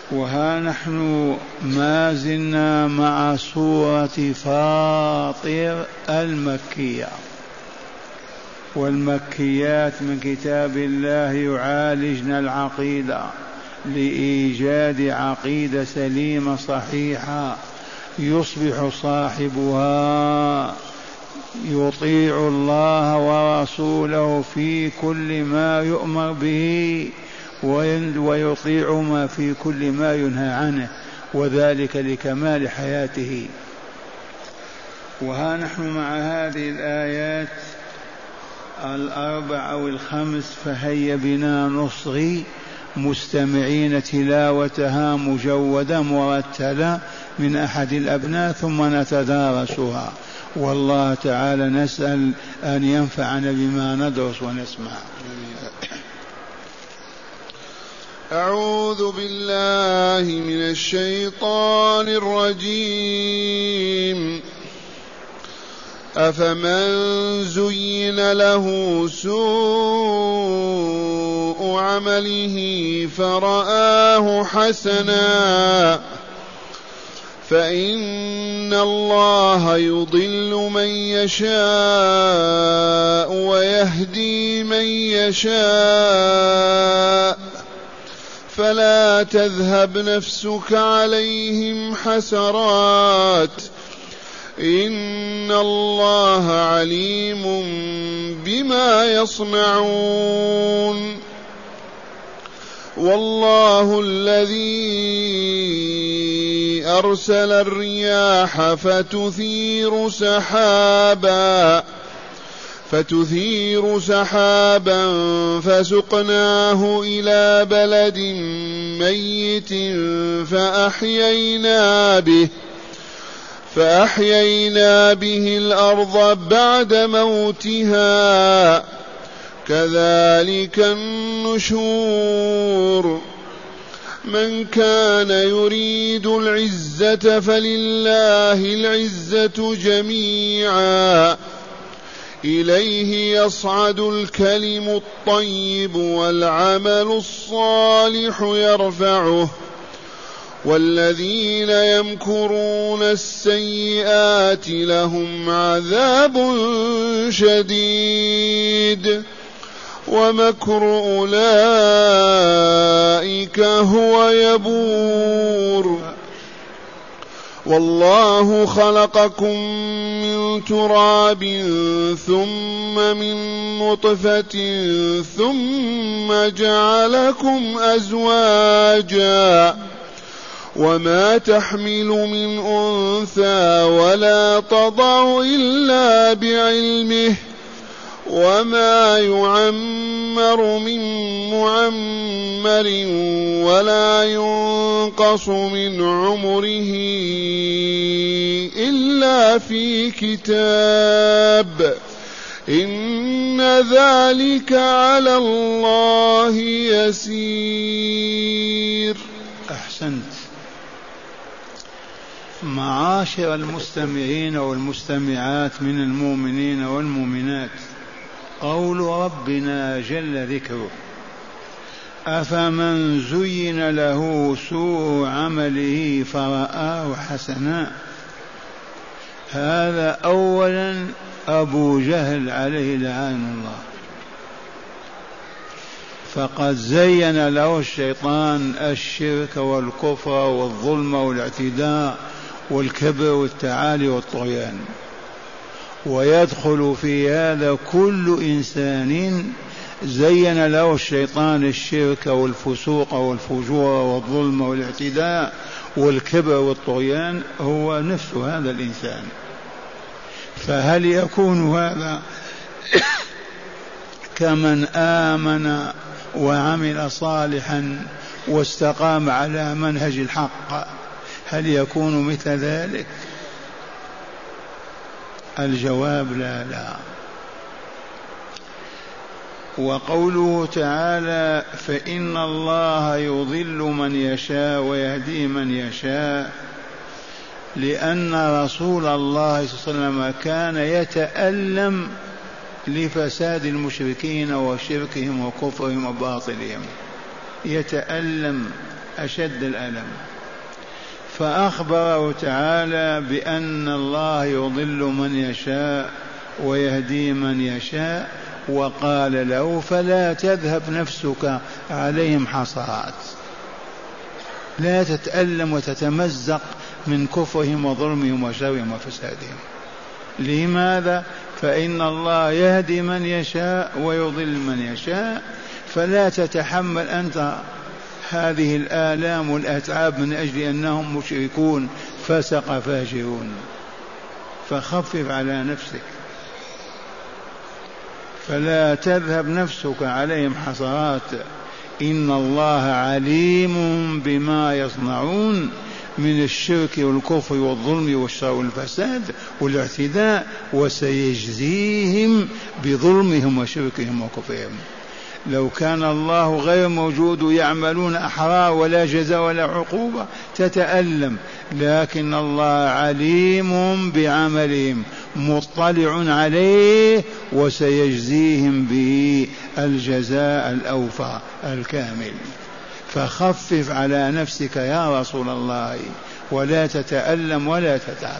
وها نحن ما زلنا مع سورة فاطر المكية، والمكيات من كتاب الله يعالجن العقيدة لإيجاد عقيدة سليمة صحيحة يصبح صاحبها يطيع الله ورسوله في كل ما يؤمر به ويطيع ما في كل ما ينهى عنه، وذلك لكمال حياته. وها نحن مع هذه الآيات الأربع أو الخمس، فهيا بنا نصغي مستمعين تلاوتها مجودة مرتلة من أحد الأبناء ثم نتدارسها، والله تعالى نسأل أن ينفعنا بما ندرس ونسمع. أعوذ بالله من الشيطان الرجيم. أفمن زين له سوء عمله فرآه حسنا فإن الله يضل من يشاء ويهدي من يشاء فلا تذهب نفسك عليهم حسرات إن الله عليم بما يصنعون. والله الذي أرسل الرياح فتثير سحابا فسقناه إلى بلد ميت فأحيينا به الأرض بعد موتها كذلك النشور. من كان يريد العزة فلله العزة جميعا إليه يصعد الكلم الطيب والعمل الصالح يرفعه والذين يمكرون السيئات لهم عذاب شديد ومكر أولئك هو يبور. والله خلقكم من تراب ثم من نطفة ثم جعلكم أزواجا وما تحمل من أنثى ولا تضع إلا بعلمه وما يعمر من معمر ولا ينقص من عمره إلا في كتاب إن ذلك على الله يسير. أحسنت. معاشر المستمعين والمستمعات من المؤمنين والمؤمنات، قول ربنا جل ذكره: أفمن زين له سوء عمله فرآه حسنا. هذا أولا أبو جهل عليه لعان الله، فقد زين له الشيطان الشرك والكفر والظلم والاعتداء والكبر والتعالي والطغيان، ويدخل في هذا كل إنسان زين له الشيطان الشرك والفسوق والفجور والظلم والاعتداء والكبر والطغيان، هو نفس هذا الإنسان. فهل يكون هذا كمن آمن وعمل صالحا واستقام على منهج الحق؟ هل يكون مثل ذلك؟ الجواب لا. وقوله تعالى: فإن الله يضل من يشاء ويهدي من يشاء، لأن رسول الله صلى الله عليه وسلم كان يتألم لفساد المشركين وشركهم وكفرهم وباطلهم، يتألم أشد الألم. فأخبره تعالى بأن الله يضل من يشاء ويهدي من يشاء، وقال له فلا تذهب نفسك عليهم حسرات، لا تتألم وتتمزق من كفرهم وظلمهم وشرهم وفسادهم. لماذا؟ فإن الله يهدي من يشاء ويضل من يشاء، فلا تتحمل أنت هذه الآلام والأتعاب من أجل أنهم مشركون فسق فاجرون. فخفف على نفسك. فلا تذهب نفسك عليهم حسرات، إن الله عليم بما يصنعون من الشرك والكفر والظلم والشر والفساد والاعتداء، وسيجزيهم بظلمهم وشركهم وكفرهم. لو كان الله غير موجود يعملون أحرار ولا جزاء ولا عقوبة تتألم، لكن الله عليم بعملهم مطلع عليه وسيجزيهم به الجزاء الأوفى الكامل. فخفف على نفسك يا رسول الله ولا تتألم ولا تتعب.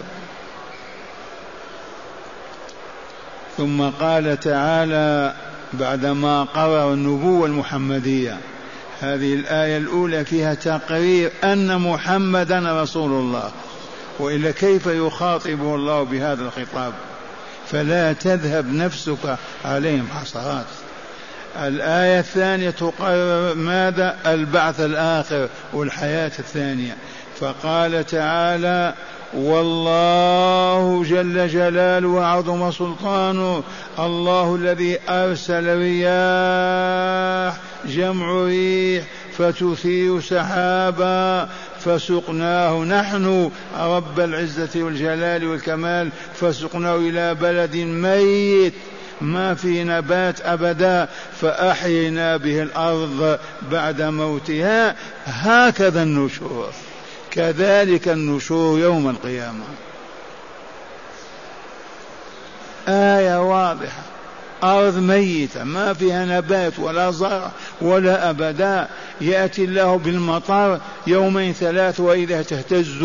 ثم قال تعالى بعدما قرر النبوة المحمدية، هذه الآية الأولى فيها تقرير أن محمدا رسول الله، وإلا كيف يخاطبه الله بهذا الخطاب؟ فلا تذهب نفسك عليهم حسرات. الآية الثانية تقرر ماذا؟ البعث الآخر والحياة الثانية. فقال تعالى والله جل جلاله وعظم سلطانه الله الذي أرسل رياح، جمع ريح، فتثير سحابا فسقناه نحن رب العزة والجلال والكمال، فسقناه إلى بلد ميت ما في نبات أبدا، فأحيينا به الأرض بعد موتها. هكذا النشور، كذلك النشور يوم القيامة. آية واضحة، أرض ميتة ما فيها نبات ولا زرع ولا أبدا، يأتي الله بالمطر يومين ثلاث وإذا تهتز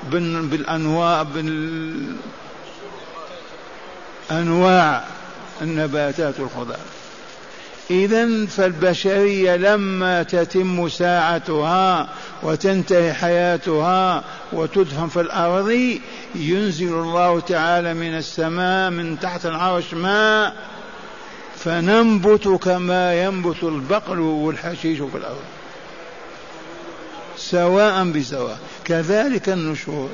بالأنواع النباتات والخضار. إذن فالبشرية لما تتم ساعتها وتنتهي حياتها وتدفن في الأرض، ينزل الله تعالى من السماء من تحت العرش ماء، فننبت كما ينبت البقل والحشيش في الأرض سواء بسواء. كذلك النشور،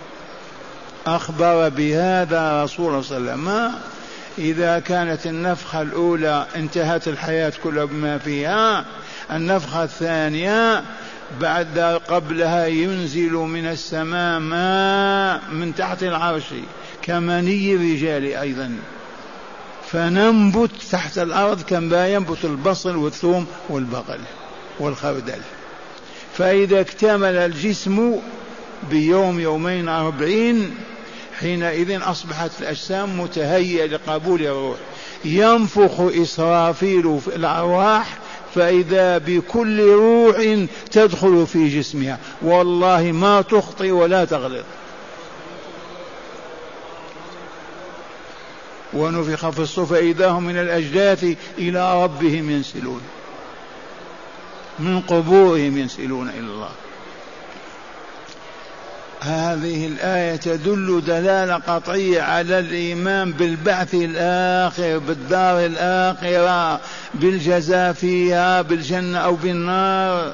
أخبر بهذا رسول الله صلى الله عليه وسلم. إذا كانت النفخة الأولى انتهت الحياة كلها بما فيها، النفخة الثانية قبلها ينزل من السماء ماء من تحت العرش كمني الرجال أيضا، فننبت تحت الأرض كما ينبت البصل والثوم والبقل والخردل. فإذا اكتمل الجسم بيوم يومين 40 حينئذ أصبحت الأجسام متهيئة لقبول الروح. ينفخ إسرافيل في الأرواح فإذا بكل روح تدخل في جسمها، والله ما تخطئ ولا تغلط. ونفخ في الصور فإذا هم من الأجداث إلى ربهم ينسلون، من قبورهم ينسلون إلى الله. هذه الآية تدل دلالة قطعية على الإيمان بالبعث الآخر، بالدار الآخرة، بالجزاء فيها بالجنة أو بالنار.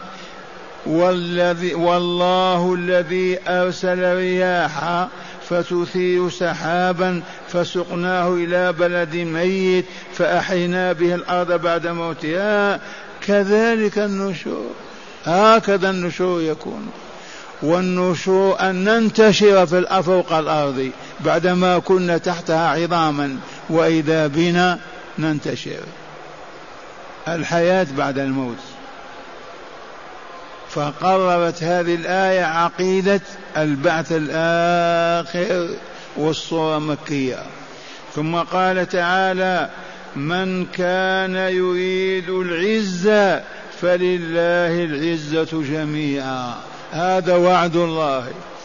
والله الذي أرسل رياحا فتثير سحابا فسقناه إلى بلد ميت فأحينا به الأرض بعد موتها. كذلك النشور، هكذا النشور يكون. والنشور أن ننتشر في فوق الأرض بعدما كنا تحتها عظاما، وإذا بنا ننتشر. الحياة بعد الموت. فقررت هذه الآية عقيدة البعث الآخر، والصورة مكية. ثم قال تعالى من كان يريد العزة فلله العزة جميعا، هذا وعد الله.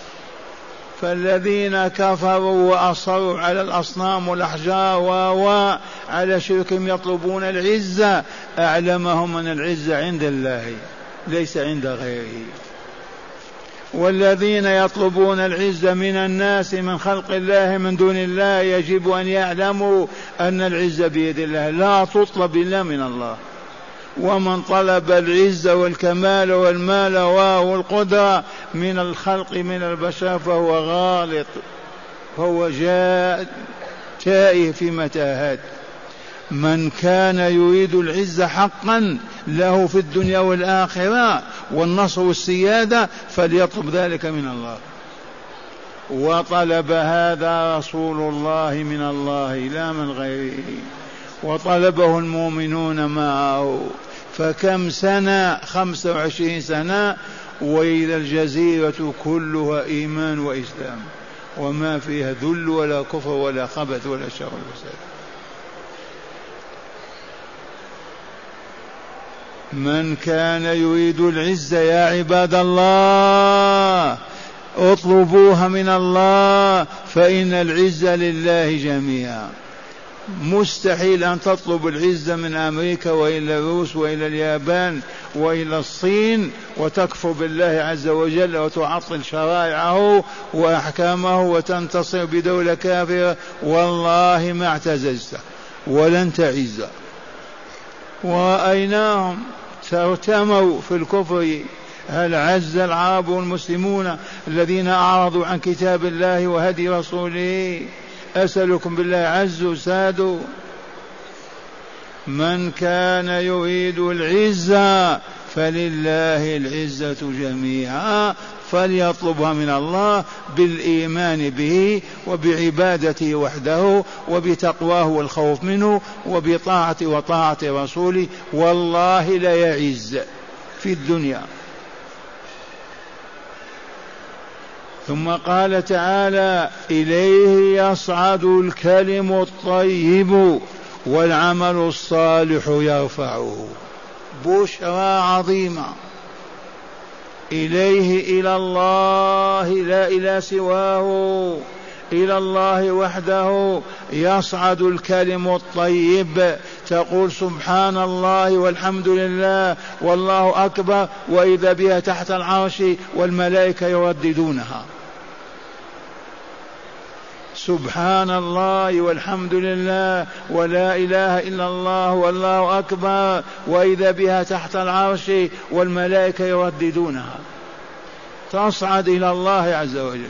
فالذين كفروا وأصروا على الأصنام والأحجار وعلى شركهم يطلبون العزة، أعلمهم أن العزة عند الله ليس عند غيره. والذين يطلبون العزة من الناس من خلق الله من دون الله يجب أن يعلموا أن العزة بيد الله، لا تطلب إلا من الله. ومن طلب العزة والكمال والمال والقدرة من الخلق من البشر فهو غالط، فهو تائه في متاهات. من كان يريد العزة حقا له في الدنيا والآخرة والنصر والسيادة فليطلب ذلك من الله. وطلب هذا رسول الله من الله لا من غيره، وطلبه المؤمنون معه. فكم سنة؟ 25 سنة، وإذا الجزيرة كلها إيمان وإسلام، وما فيها ذل ولا كفر ولا خبث ولا شر وفساد. من كان يريد العزة يا عباد الله اطلبوها من الله، فإن العزة لله جميعا. مستحيل أن تطلب العزة من أمريكا وإلى الروس وإلى اليابان وإلى الصين وتكفر بالله عز وجل وتعطل شرائعه وأحكامه وتنتصر بدولة كافرة، والله ما اعتززت ولن تعز. ورأيناهم ترتموا في الكفر. هل عز العرب والمسلمون الذين أعرضوا عن كتاب الله وهدي رسوله؟ أسألكم بالله عزوا سادوا. من كان يريد العزة فلله العزة جميعا، فليطلبها من الله بالإيمان به وبعبادته وحده وبتقواه والخوف منه وبطاعة وطاعة رسوله، والله لا يعز في الدنيا. ثم قال تعالى: إليه يصعد الكلم الطيب والعمل الصالح يرفعه. بشرى عظيمة. إليه إلى الله لا إلى سواه، إلى الله وحده يصعد الكلم الطيب. تقول سبحان الله والحمد لله والله أكبر وإذا بها تحت العرش والملائكة يرددونها. سبحان الله والحمد لله ولا إله إلا الله والله أكبر وإذا بها تحت العرش والملائكة يرددونها، تصعد إلى الله عز وجل.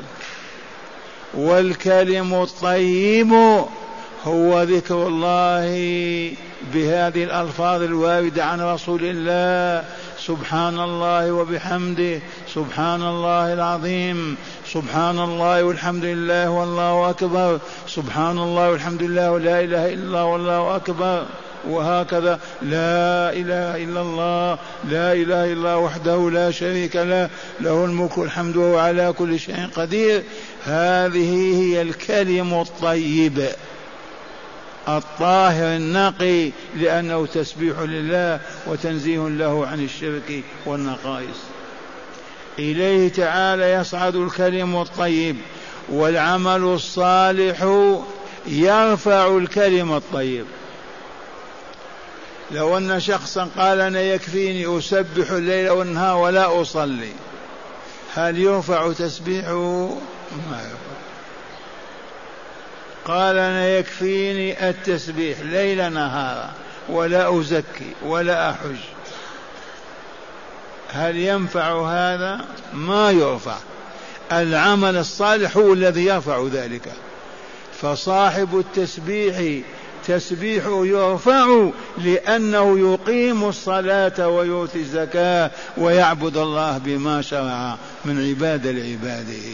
والكلم الطيب هو ذكر الله بهذه الألفاظ الواردة عن رسول الله: سبحان الله وبحمده، سبحان الله العظيم، سبحان الله والحمد لله والله أكبر، سبحان الله والحمد لله ولا إله إلا الله والله أكبر، وهكذا لا إله إلا الله، لا إله إلا الله وحده لا شريك له، له الملك والحمد وهو على كل شيء قدير. هذه هي الكلم الطيب الطاهر النقي، لأنه تسبيح لله وتنزيه له عن الشرك والنقائص. إليه تعالى يصعد الكلم الطيب والعمل الصالح يرفع الكلم الطيب. لو أن شخصا قال أنا يكفيني أسبح الليل والنهار ولا أصلي، هل يرفع تسبيحه؟ ما يرفع. قال أنا يكفيني التسبيح ليل نهارا ولا أزكي ولا أحج، هل ينفع هذا؟ ما يرفع. العمل الصالح هو الذي يرفع ذلك. فصاحب التسبيح تسبيحه يرفع لأنه يقيم الصلاة ويؤتي الزكاة ويعبد الله بما شرع من عبادة لعباده.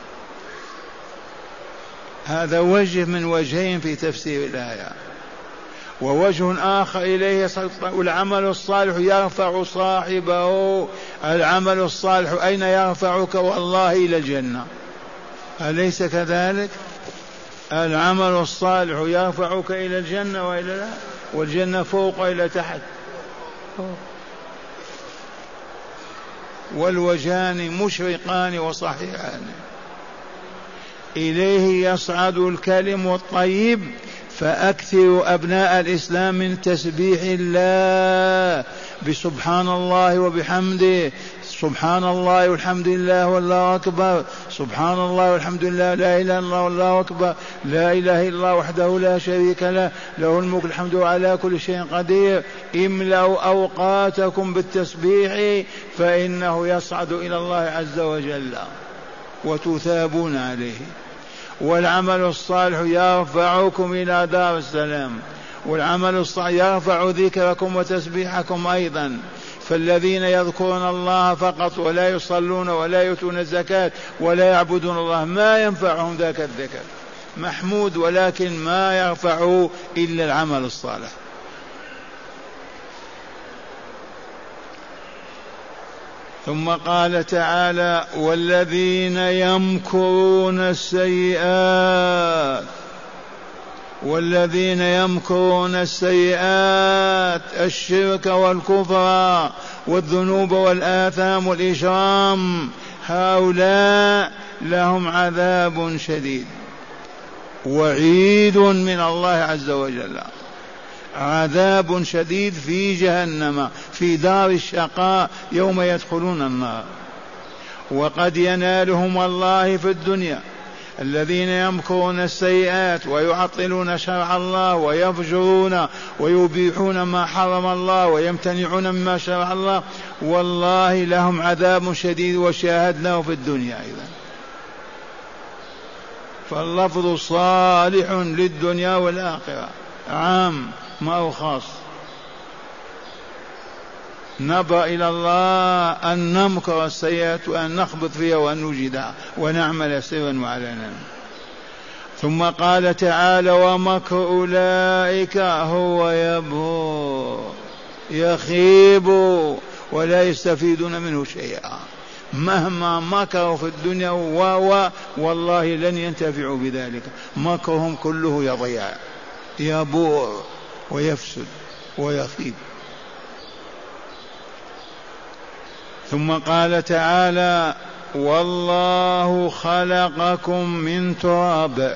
هذا وجه من وجهين في تفسير الآية. ووجه آخر: إليه العمل الصالح يرفع صاحبه. العمل الصالح أين يرفعك؟ والله إلى الجنة، أليس كذلك؟ العمل الصالح يرفعك إلى الجنة وإلى لا، والجنة فوق إلى تحت. والوجهان مشرقان وصحيحان. إليه يصعد الكلم الطيب، فأكثروا أبناء الإسلام من تسبيح الله بسبحان الله وبحمده، سبحان الله والحمد لله والله أكبر، سبحان الله والحمد لله لا إله إلا الله والله أكبر، لا إله إلا الله وحده لا شريك له، له الملك الحمد على كل شيء قدير. املأوا أوقاتكم بالتسبيح فإنه يصعد إلى الله عز وجل وتثابون عليه. والعمل الصالح يرفعكم إلى دار السلام، والعمل الصالح يرفع ذكركم وتسبيحكم أيضا. فالذين يذكرون الله فقط ولا يصلون ولا يؤتون الزكاة ولا يعبدون الله ما ينفعهم ذاك الذكر، محمود ولكن ما يرفع إلا العمل الصالح. ثم قال تعالى: والذين يمكرون السيئات، والذين يمكرون السيئات الشرك والكفر والذنوب والآثام والإجرام، هؤلاء لهم عذاب شديد، وعيد من الله عز وجل، عذاب شديد في جهنم في دار الشقاء يوم يدخلون النار. وقد ينالهم الله في الدنيا الذين يمكرون السيئات ويعطلون شرع الله ويفجرون ويبيحون ما حرم الله ويمتنعون مما شرع الله، والله لهم عذاب شديد وشاهدناه في الدنيا أيضا. فاللفظ صالح للدنيا والآخرة، عام ما هو خاص. نبأ إلى الله أن نمكر السيئات وأن نخبط فيها وأن نجدها ونعمل سرا وعلنا. ثم قال تعالى: ومكر أولئك هو يبور، يخيب ولا يستفيدون منه شيئا، مهما مكروا في الدنيا والله لن ينتفعوا بذلك، مكرهم كله يضيع، يبور ويفسد ويخيب. ثم قال تعالى: والله خلقكم من تراب.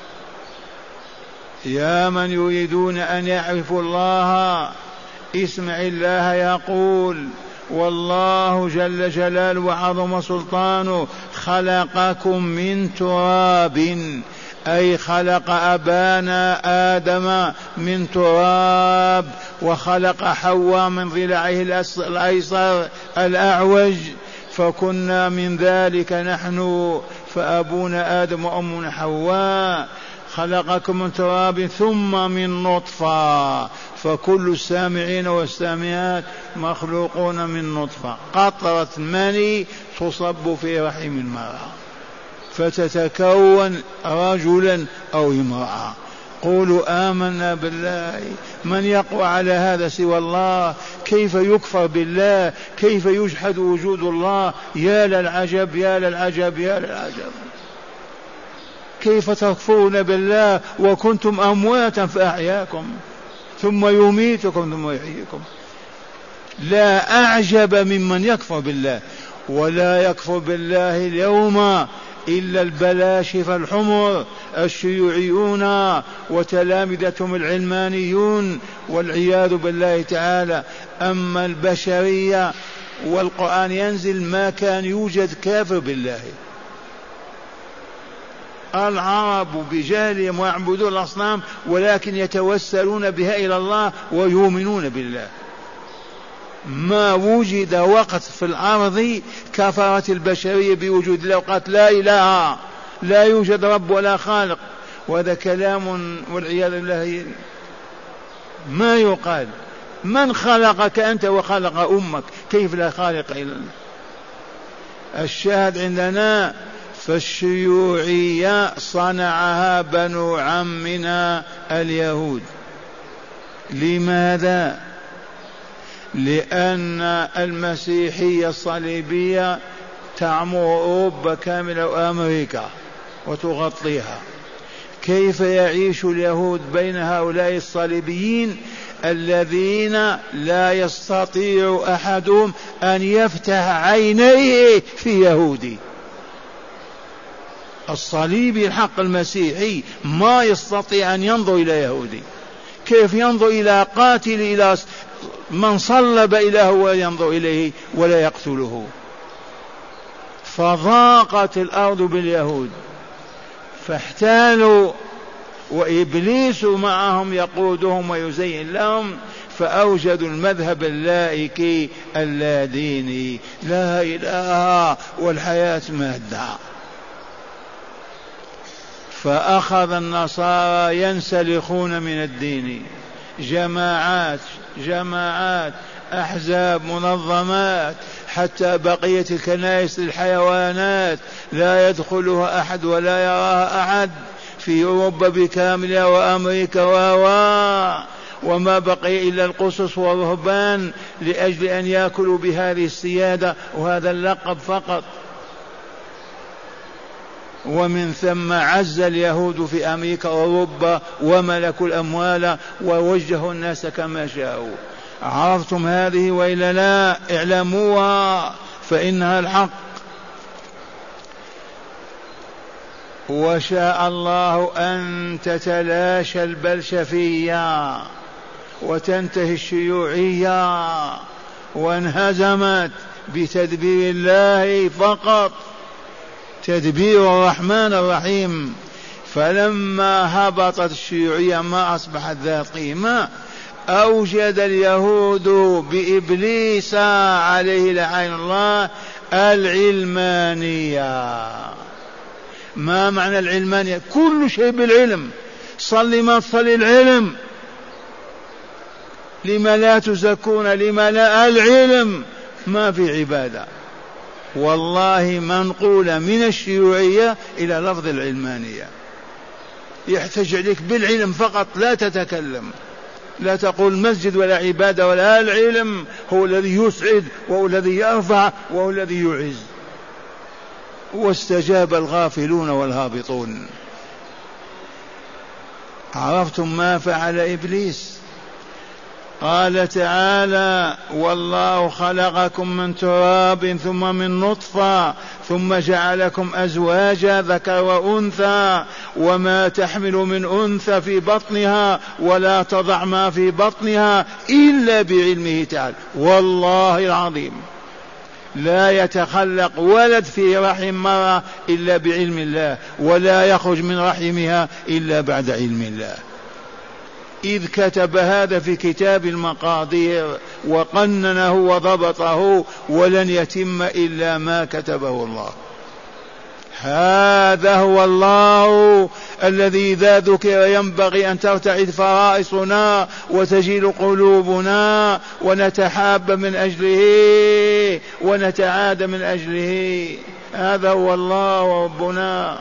يا من يريدون أن يعرفوا الله اسمع الله يقول: والله جل جلاله وعظم سلطانه خلقكم من تراب، أي خلق أبانا آدم من تراب، وخلق حواء من ضلعه الأيسر الأعوج، فكنا من ذلك نحن، فأبونا آدم وأمنا حواء. خلقكم من تراب ثم من نطفة، فكل السامعين والسامعات مخلوقون من نطفة، قطرة مني تصب في رحم المرأة فتتكون رجلا أو امرأة. قولوا آمنا بالله. من يقوى على هذا سوى الله؟ كيف يكفر بالله؟ كيف يجحد وجود الله؟ يا للعجب يا للعجب يا للعجب. كيف تكفرون بالله وكنتم أمواتا فأحياكم ثم يميتكم ثم يحييكم؟ لا أعجب ممن يكفر بالله. ولا يكفر بالله اليوم إلا البلاشفة الحمر الشيوعيون وتلامذتهم العلمانيون والعياذ بالله تعالى. أما البشرية والقرآن ينزل ما كان يوجد كافر بالله. العرب بجهلهم ويعبدون الأصنام ولكن يتوسلون بها إلى الله ويؤمنون بالله. ما وجد وقت في الأرض كفرت البشرية بوجود الله وقالت لا إله، لا يوجد رب ولا خالق، وهذا كلام والعياذ بالله ما يقال. من خلقك أنت وخلق أمك؟ كيف لا خالق إلا الله؟ الشاهد عندنا فالشيوعية صنعها بنو عمنا اليهود. لماذا؟ لأن المسيحية الصليبية تعمر أوروبا كاملة وأمريكا وتغطيها. كيف يعيش اليهود بين هؤلاء الصليبيين الذين لا يستطيع أحدهم أن يفتح عينيه في يهودي. الصليبي الحق المسيحي ما يستطيع أن ينظر إلى يهودي، كيف ينظر إلى قاتل، إلى من صلب إله وينظر إليه ولا يقتله؟ فضاقت الأرض باليهود فاحتالوا، وإبليس معهم يقودهم ويزين لهم، فأوجدوا المذهب اللائكي اللاديني، لا إله والحياة مادة. فأخذ النصارى ينسلخون من الدين، جماعات أحزاب منظمات، حتى بقية الكنائس للحيوانات لا يدخلها أحد ولا يراها أحد في أوروبا بكاملها وأمريكا وما بقي إلا القصص والرهبان لأجل أن يأكلوا بهذه السيادة وهذا اللقب فقط. ومن ثم عز اليهود في أمريكا وأوروبا وملكوا الأموال ووجهوا الناس كما شاءوا. عرفتم هذه وإلا لا؟ اعلموها فإنها الحق. وشاء الله أن تتلاشى البلشفية وتنتهي الشيوعية، وانهزمت بتدبير الله فقط، تدبير الرحمن الرحيم. فلما هبطت الشيوعية ما أصبحت ذات قيمة، أوجد اليهود بإبليس عليه لعين الله العلمانية. ما معنى العلمانية؟ كل شيء بالعلم، صلي ما تصلي العلم، لما لا تزكون، لما لا العلم، ما في عبادة. والله منقولة من الشيوعية إلى لفظ العلمانية. يحتاج عليك بالعلم فقط، لا تتكلم، لا تقول مسجد ولا عبادة ولا العلم هو الذي يسعد وهو الذي يرفع وهو الذي يعز. واستجاب الغافلون والهابطون. عرفتم ما فعل إبليس؟ قال تعالى: والله خلقكم من تراب ثم من نطفة ثم جعلكم أزواجا ذكر وأنثى وما تحمل من أنثى في بطنها ولا تضع ما في بطنها إلا بعلمه تعالى. والله العظيم لا يتخلق ولد في رحم مرة إلا بعلم الله، ولا يخرج من رحمها إلا بعد علم الله، إذ كتب هذا في كتاب المقادير وقننه وضبطه، ولن يتم إلا ما كتبه الله. هذا هو الله الذي إذا ذكر ينبغي أن ترتعد فرائصنا وتجيل قلوبنا ونتحاب من أجله ونتعاد من أجله. هذا هو الله ربنا.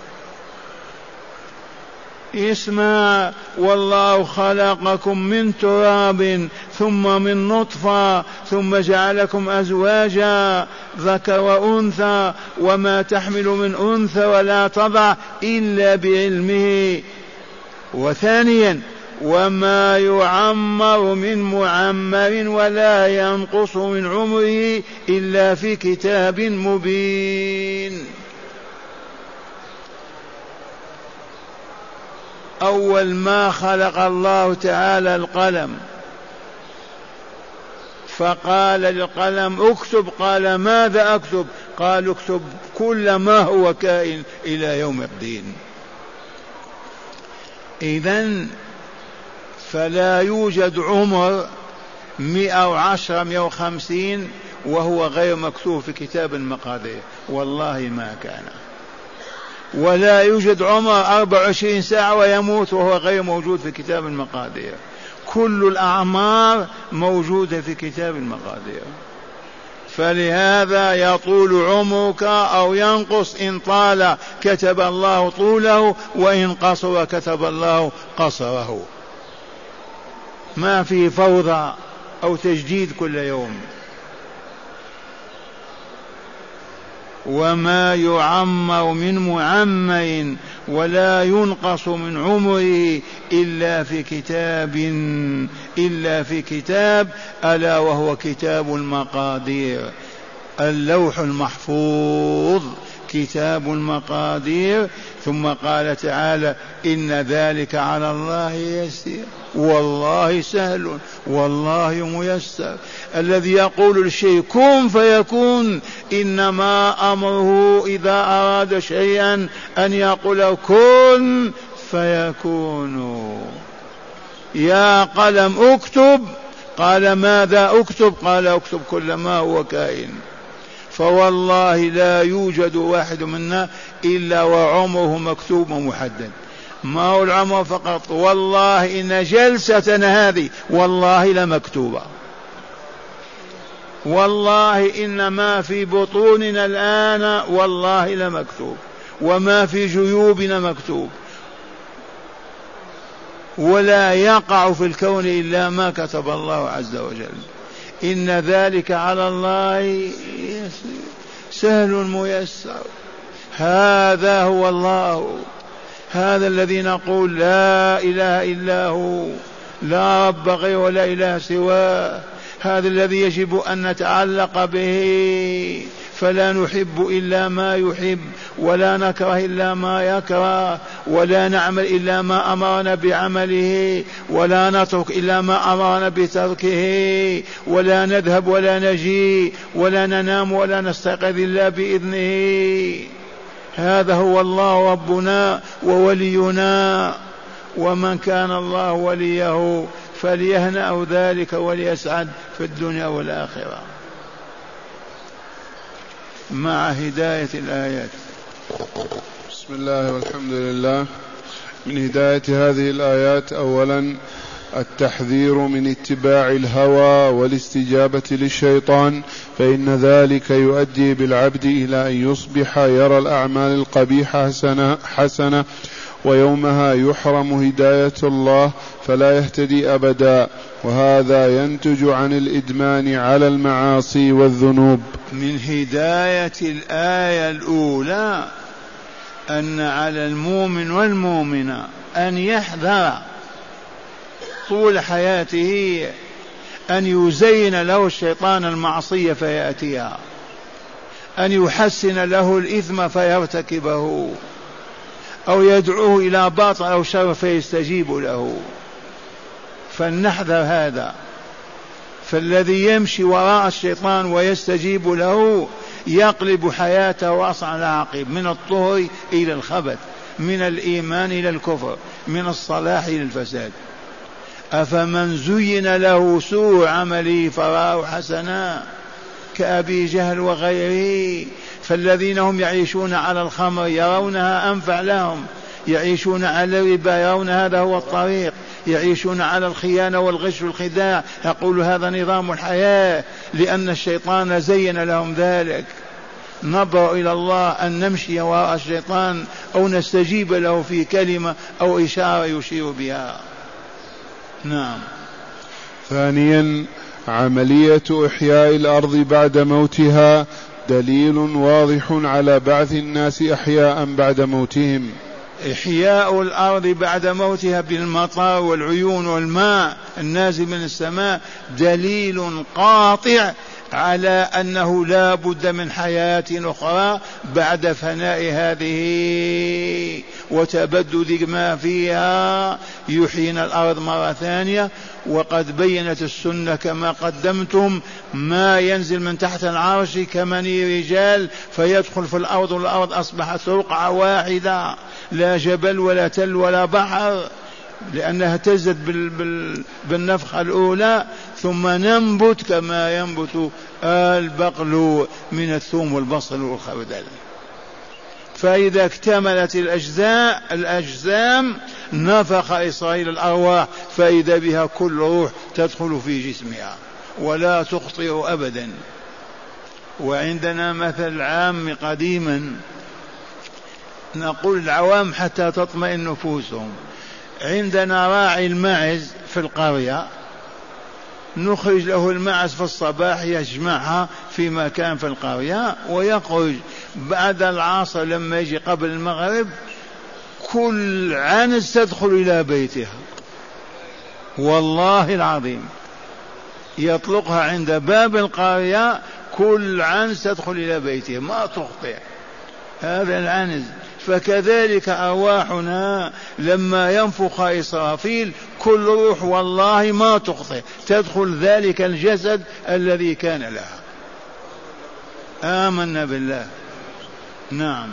اسمع: والله خلقكم من تراب ثم من نطفة ثم جعلكم أزواجا ذكر وأنثى وما تحمل من أنثى ولا تضع إلا بعلمه. وثانيا: وما يعمر من معمر ولا ينقص من عمره إلا في كتاب مبين. أول ما خلق الله تعالى القلم فقال للقلم اكتب، قال ماذا أكتب؟ قال اكتب كل ما هو كائن إلى يوم الدين. إذن فلا يوجد عمر 110 150 وهو غير مكتوب في كتاب المقادير، والله ما كان. ولا يوجد عمر 24 ساعة ويموت وهو غير موجود في كتاب المقادير. كل الأعمار موجودة في كتاب المقادير. فلهذا يطول عمرك أو ينقص، إن طال كتب الله طوله، وإن قصر كتب الله قصره. ما في فوضى أو تجديد كل يوم. وما يعمر من معمر ولا ينقص من عمره إلا في كتاب ألا وهو كتاب المقادير، اللوح المحفوظ، كتاب المقادير. ثم قال تعالى إن ذلك على الله يسير، والله سهل والله ميسر. الذي يقول الشيء كن فيكون، إنما أمره إذا أراد شيئا أن يقول كن فيكون. يا قلم اكتب، قال ماذا اكتب؟ قال اكتب كل ما هو كائن. فوالله لا يوجد واحد منا إلا وعمره مكتوب ومحدد، ما هو العمر فقط، والله إن جلستنا هذه والله لمكتوبة، والله إن ما في بطوننا الآن والله لمكتوب، وما في جيوبنا مكتوب، ولا يقع في الكون إلا ما كتب الله عز وجل. إن ذلك على الله سهل ميسر. هذا هو الله، هذا الذي نقول لا إله إلا هو، لا رب غيره ولا إله سواه. هذا الذي يجب أن نتعلق به، فلا نحب إلا ما يحب، ولا نكره إلا ما يكره، ولا نعمل إلا ما أمرنا بعمله، ولا نترك إلا ما أمرنا بتركه، ولا نذهب ولا نجي، ولا ننام ولا نستيقظ إلا بإذنه. هذا هو الله ربنا وولينا، ومن كان الله وليه فليهنأ ذلك وليسعد في الدنيا والآخرة. مع هداية الآيات. بسم الله والحمد لله. من هداية هذه الآيات أولا التحذير من اتباع الهوى والاستجابة للشيطان، فإن ذلك يؤدي بالعبد إلى أن يصبح يرى الأعمال القبيحة حسنة، ويومها يحرم هداية الله فلا يهتدي أبدا، وهذا ينتج عن الإدمان على المعاصي والذنوب. من هداية الآية الأولى أن على المؤمن والمؤمنة أن يحذر طول حياته أن يزين له الشيطان المعصية فيأتيها، أن يحسن له الإثم فيرتكبه، أو يدعوه إلى باطل أو شر فيستجيب له. فلنحذر هذا. فالذي يمشي وراء الشيطان ويستجيب له يقلب حياته أصعد العقب، من الطهر إلى الخبث، من الإيمان إلى الكفر، من الصلاح إلى الفساد. أفمن زين له سوء عمله فراه حسنا كأبي جهل وغيره. فالذين هم يعيشون على الخمر يرونها أنفع لهم، يعيشون على الربا يرون هذا هو الطريق، يعيشون على الخيانة والغش والخداع يقول هذا نظام الحياة، لأن الشيطان زين لهم ذلك. نبرأ إلى الله أن نمشي وراء الشيطان أو نستجيب له في كلمة أو إشارة يشير بها. نعم. ثانيا عملية إحياء الأرض بعد موتها دليل واضح على بعث الناس أحياء بعد موتهم. إحياء الأرض بعد موتها بالمطر والعيون والماء النازل من السماء دليل قاطع على أنه لا بد من حياة أخرى بعد فناء هذه وتبدد ما فيها، يحيينا الأرض مرة ثانية. وقد بينت السنة كما قدمتم ما ينزل من تحت العرش كمني رجال فيدخل في الأرض، والأرض أصبحت رقعة واحدة، لا جبل ولا تل ولا بحر، لأنها اهتزت بالنفخة الأولى. ثم ننبت كما ينبت البقل من الثوم والبصل والخردل. فإذا اكتملت الأجسام نفخ إسرائيل الأرواح، فإذا بها كل روح تدخل في جسمها ولا تخطئ أبدا. وعندنا مثل عام قديما نقول العوام حتى تطمئن نفوسهم. عندنا راعي الماعز في القرية، نخرج له الماعز في الصباح يجمعها في مكان في القرية، ويخرج بعد العصر لما يجي قبل المغرب كل عنز تدخل إلى بيتها، والله العظيم يطلقها عند باب القرية، كل عنز تدخل إلى بيتها ما تخطئ، هذا العنز. فكذلك أرواحنا لما ينفخ إسرافيل كل روح والله ما تخطئ، تدخل ذلك الجسد الذي كان لها. آمنا بالله. نعم.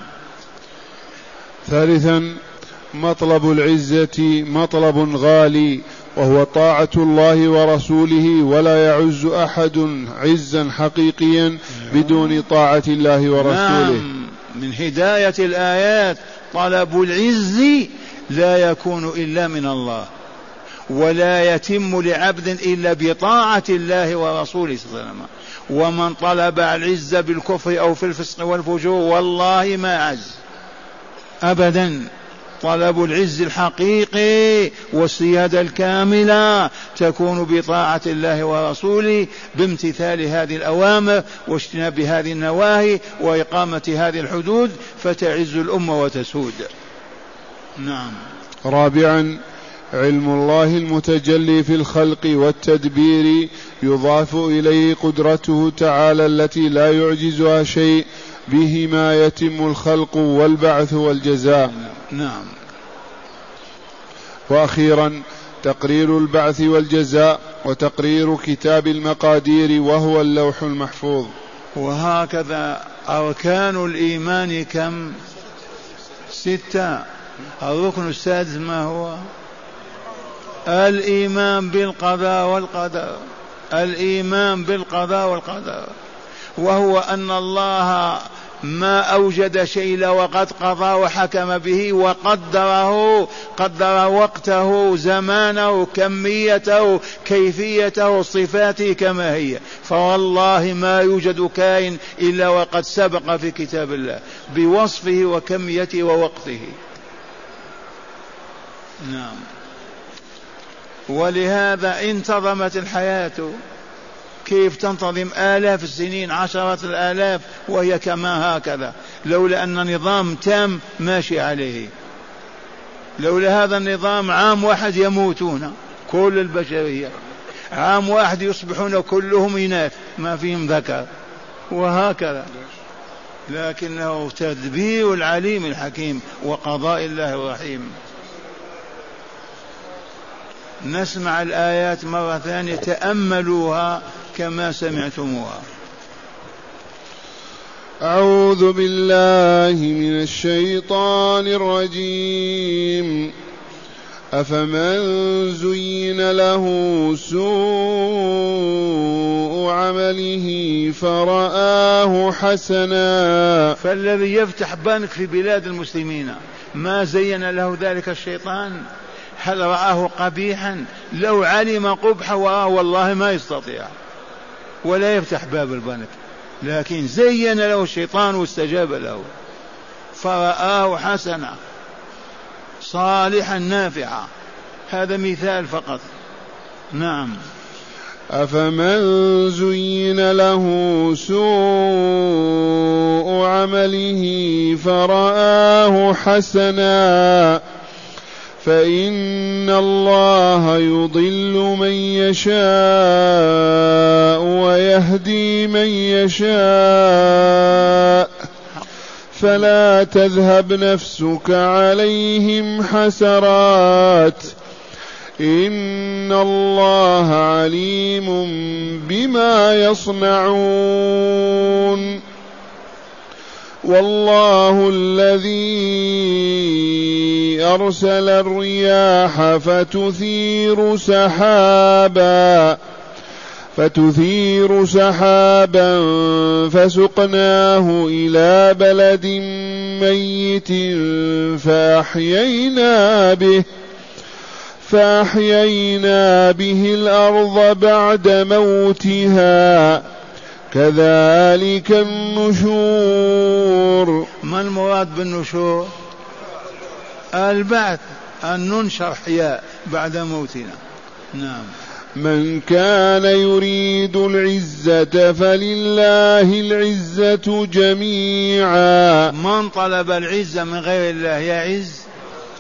ثالثا مطلب العزة مطلب غالي، وهو طاعة الله ورسوله، ولا يعز أحد عزا حقيقيا بدون طاعة الله ورسوله. نعم. من هداية الآيات طلب العز لا يكون إلا من الله، ولا يتم لعبد إلا بطاعة الله ورسوله صلى الله عليه وسلم. ومن طلب العز بالكفر أو في الفسق والفجور والله ما عز أبدا. طلب العز الحقيقي والسيادة الكاملة تكون بطاعة الله ورسوله، بامتثال هذه الأوامر واجتناب هذه النواهي وإقامة هذه الحدود، فتعز الأمة وتسود. نعم. رابعا علم الله المتجلي في الخلق والتدبير، يضاف إليه قدرته تعالى التي لا يعجزها شيء، بهما يتم الخلق والبعث والجزاء. نعم. وأخيرا تقرير البعث والجزاء وتقرير كتاب المقادير وهو اللوح المحفوظ. وهكذا أركان الإيمان كم؟ 6. الركن السادس ما هو؟ الإيمان بالقضاء والقدر. الإيمان بالقضاء والقدر، وهو أن الله ما أوجد شيء إلا وقد قضى وحكم به وقدره، قدر وقته زمانه كميته كيفيته صفاته كما هي. فوالله ما يوجد كائن إلا وقد سبق في كتاب الله بوصفه وكميته ووقته. نعم. ولهذا انتظمت الحياة. كيف تنتظم آلاف السنين، عشرات الآلاف، وهي كما هكذا؟ لولا أن نظام تام ماشي عليه. لولا هذا النظام عام واحد يموتون كل البشرية، عام واحد يصبحون كلهم إناث ما فيهم ذكر، وهكذا. لكنه تدبير العليم الحكيم وقضاء الله الرحيم. نسمع الآيات مرة ثانية، تأملوها كما سمعتموها. أعوذ بالله من الشيطان الرجيم. أفمن زين له سوء عمله فرآه حسنا. فالذي يفتح بنك في بلاد المسلمين ما زين له ذلك الشيطان؟ هل رآه قبيحا؟ لو علم قبحه والله ما يستطيع ولا يفتح باب البنك، لكن زين له الشيطان واستجاب له فرآه حسنا صالحا نافعا. هذا مثال فقط. نعم. أفمن زين له سوء عمله فرآه حسنا فإن الله يضل من يشاء ويهدي من يشاء فلا تذهب نفسك عليهم حسرات إن الله عليم بما يصنعون. والله الذي أرسل الرياح فتثير سحابا فسقناه إلى بلد ميت فأحيينا به الأرض بعد موتها كذلك النشور. ما المراد بالنشور؟ البعث، أن ننشر حياء بعد موتنا. نعم. من كان يريد العزة فلله العزة جميعا. من طلب العزة من غير الله يعز؟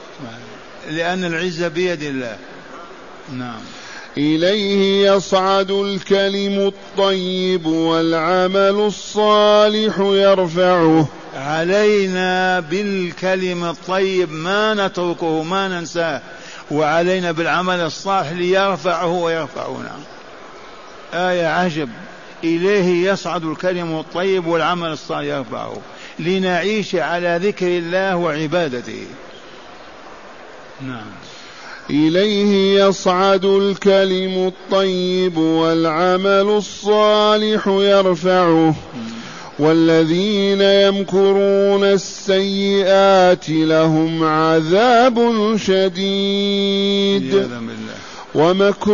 لأن العزة بيد الله. نعم. إليه يصعد الكلم الطيب والعمل الصالح يرفعه. علينا بالكلم الطيب ما نتركه ما ننساه، وعلينا بالعمل الصالح ليرفعه ويرفعنا. آية عجب. إليه يصعد الكلم الطيب والعمل الصالح يرفعه، لنعيش على ذكر الله وعبادته. نعم. إليه يصعد الكلم الطيب والعمل الصالح يرفعه والذين يمكرون السيئات لهم عذاب شديد ومكر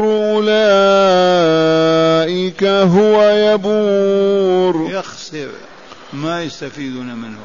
أولئك هو يبور. يخسر ما يستفيدون منه.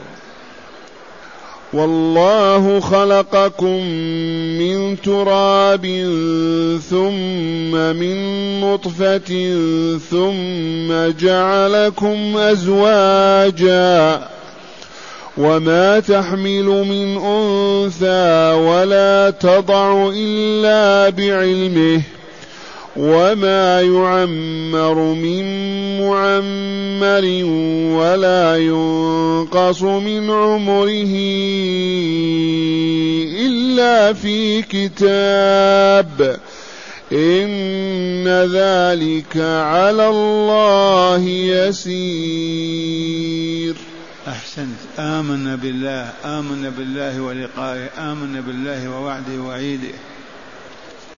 والله خلقكم من تراب ثم من نطفة ثم جعلكم أزواجا وما تحمل من أنثى ولا تضع إلا بعلمه وما يعمر من معمر ولا ينقص من عمره إلا في كتاب إن ذلك على الله يسير. أحسنت. آمنا بالله ولقائه، آمنا بالله ووعده ووعيده.